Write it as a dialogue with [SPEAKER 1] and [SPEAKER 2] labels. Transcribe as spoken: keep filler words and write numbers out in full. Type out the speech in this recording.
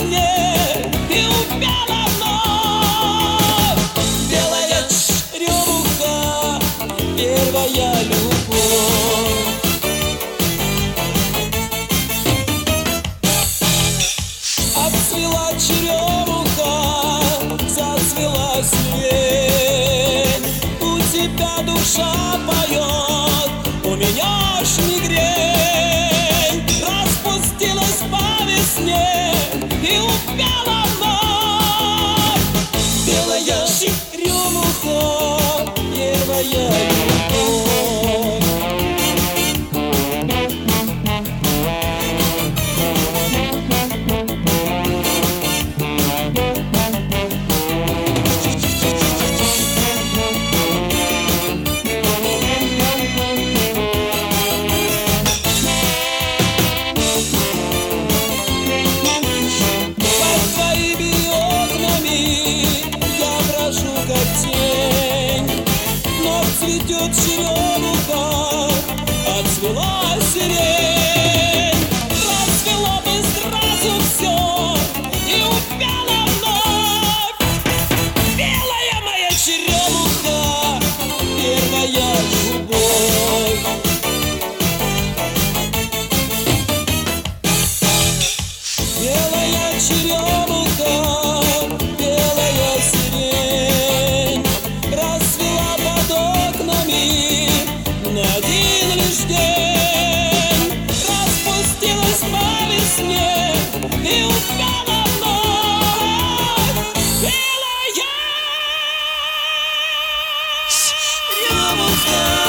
[SPEAKER 1] весне и упала вновь. Белая черемуха, первая любовь. Отцвела черемуха, зацвела сирень. У тебя душа поет, у меня ж мигрень. Распустилась по весне и упала вновь. Белая черемуха, первая любовь. Цветет черемуха, отцвела сирень. Расцвело бы сразу все и упала вновь. Белая моя черемуха, первая любовь. Белая черемуха, белая сирень. Расцвела под окнами на один лишь день. Распустилась по весне и упала вновь. Белая черемуха.